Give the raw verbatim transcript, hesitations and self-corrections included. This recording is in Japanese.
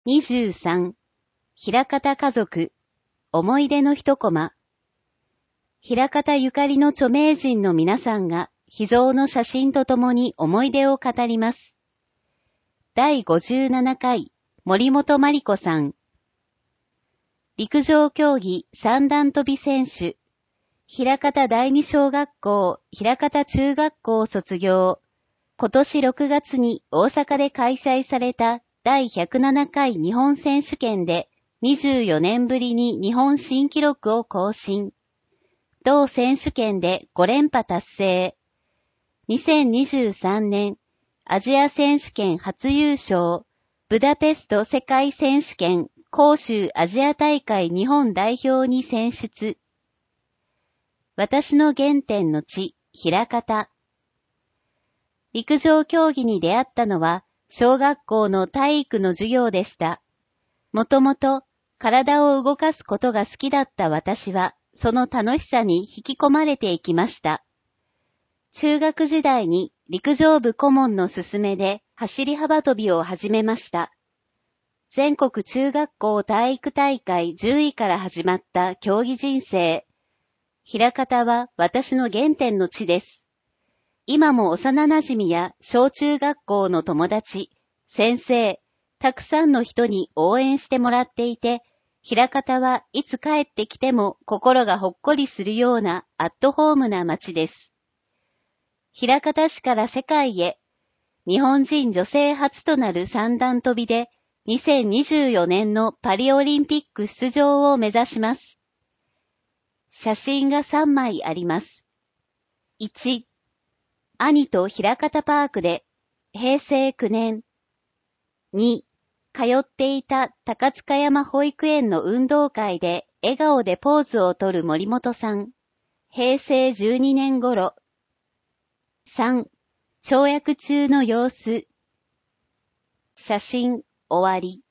にじゅうさん、枚方家族、思い出の一コマ。枚方ゆかりの著名人の皆さんが秘蔵の写真とともに思い出を語ります。だいごじゅうななかい、森本真理子さん。陸上競技三段跳び選手。枚方第二小学校、枚方中学校卒業。今年ろくがつに大阪で開催されただいひゃくななかい日本選手権でにじゅうよねんぶりに日本新記録を更新。同選手権でごれんぱ達成。にせんにじゅうさんねんアジア選手権初優勝。ブダペスト世界選手権広州アジア大会日本代表に選出。私の原点の地、枚方。陸上競技に出会ったのは小学校の体育の授業でした。もともと体を動かすことが好きだった私はその楽しさに引き込まれていきました。中学時代に陸上部顧問の勧めで走り幅跳びを始めました。全国中学校体育大会じゅういから始まった競技人生。枚方は私の原点の地です。今も幼馴染や小中学校の友達、先生、たくさんの人に応援してもらっていて、枚方はいつ帰ってきても心がほっこりするようなアットホームな街です。枚方市から世界へ、日本人女性初となる三段跳びで、にせんにじゅうよねんのパリオリンピック出場を目指します。写真がさんまいあります。いち、兄と枚方パークで、へいせいきゅうねん。に、通っていた高塚山保育園の運動会で笑顔でポーズをとる森本さん。へいせいじゅうにねん頃。さん、跳躍中の様子。写真終わり。